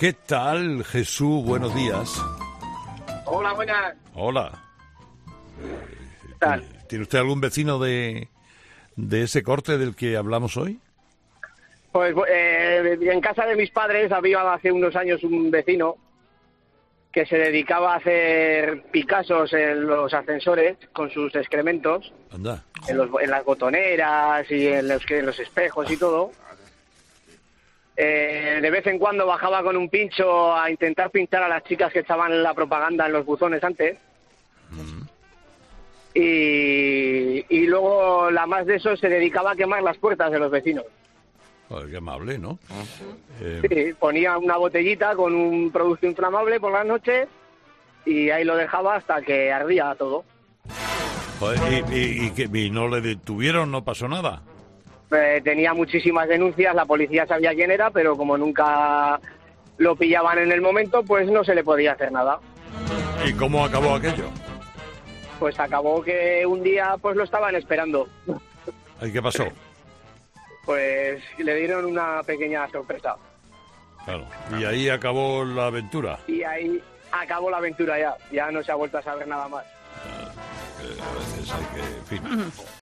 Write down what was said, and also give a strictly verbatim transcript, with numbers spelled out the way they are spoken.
¿Qué tal, Jesús? Buenos días. Hola, buenas. Hola. ¿Qué tal? ¿Tiene usted algún vecino de, de ese corte del que hablamos hoy? Pues eh, en casa de mis padres había hace unos años un vecino que se dedicaba a hacer Picassos en los ascensores con sus excrementos. Anda. En, los, en las botoneras y en los, en los espejos y todo. Eh, de vez en cuando bajaba con un pincho a intentar pinchar a las chicas que echaban la propaganda en los buzones antes. Mm. Y, y luego, la más de eso, se dedicaba a quemar las puertas de los vecinos. Joder, qué amable, ¿no? Eh... Sí, ponía una botellita con un producto inflamable por las noches y ahí lo dejaba hasta que ardía todo. Joder, ¿y, y, y, que, y no le detuvieron? ¿No pasó nada? Eh, tenía muchísimas denuncias, la policía sabía quién era, pero como nunca lo pillaban en el momento, pues no se le podía hacer nada. ¿Y cómo acabó aquello? Pues acabó que un día pues lo estaban esperando. ¿Y qué pasó? Pues le dieron una pequeña sorpresa. Claro, y ahí acabó la aventura. Y ahí acabó la aventura ya, ya no se ha vuelto a saber nada más. Ah, que a veces hay que... En fin.